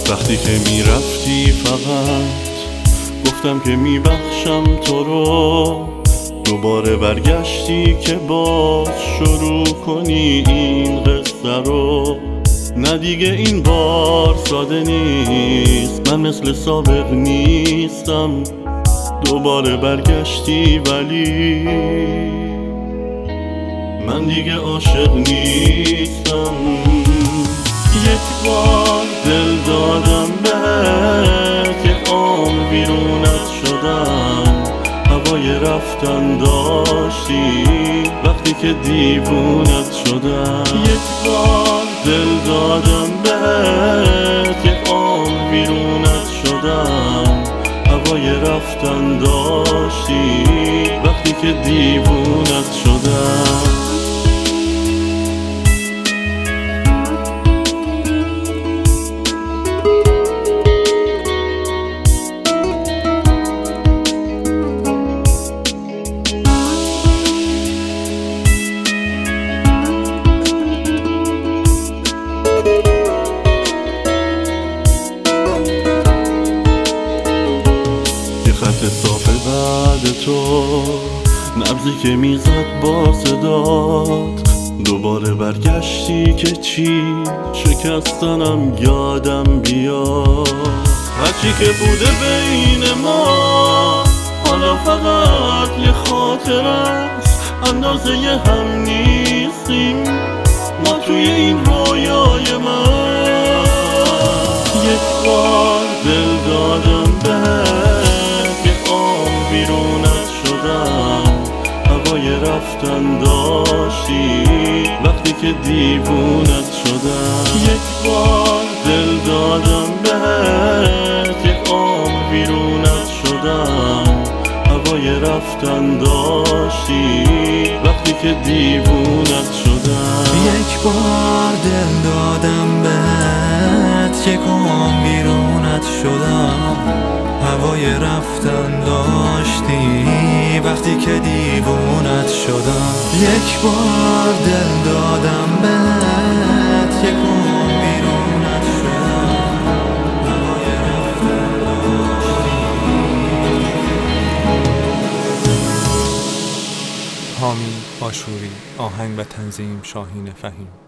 وقتی که میرفتی فقط گفتم که میبخشم تو رو، دوباره برگشتی که باز شروع کنی این قصه رو. نه دیگه این بار ساده نیست، من مثل سابق نیستم، دوباره برگشتی ولی من دیگه عاشق نیستم. یک بار دل دادم بهت، یک عمر بیرونت شدم، هوای رفتن داشتی وقتی که دیوونت شدم. یک بار دل دادم بهت، یک عمر بیرونت شدم، هوای رفتن داشتی وقتی که دیوونت شدم. خط صاف بعد تو، نبضی که میزد با صدات، دوباره برگشتی که چی شکستنم یادم بیاد. هرچی که بوده بین ما حالا فقط یه خاطر است، اندازه ی هم نیستیم ما توی این رویای من. یک بار دل دادم بیرونت شدم، هوای رفتن داشتی وقتی که دیوونت شدم. یک بار دل دادم بهت، یک عمر بیرونت شدم، هوای رفتن داشتی وقتی که دیوونت شدم. یک بار دل دادم بهت، یک عمر بیرونت شدم، هوای رفتن داشتی وقتی که دیوونت شدم. یک بار دل دادم بهت، یک عمر بیرونت شدم، هوای رفتن داشتی. حامی آشوری، آهنگ و تنظیم شاهین فهیم.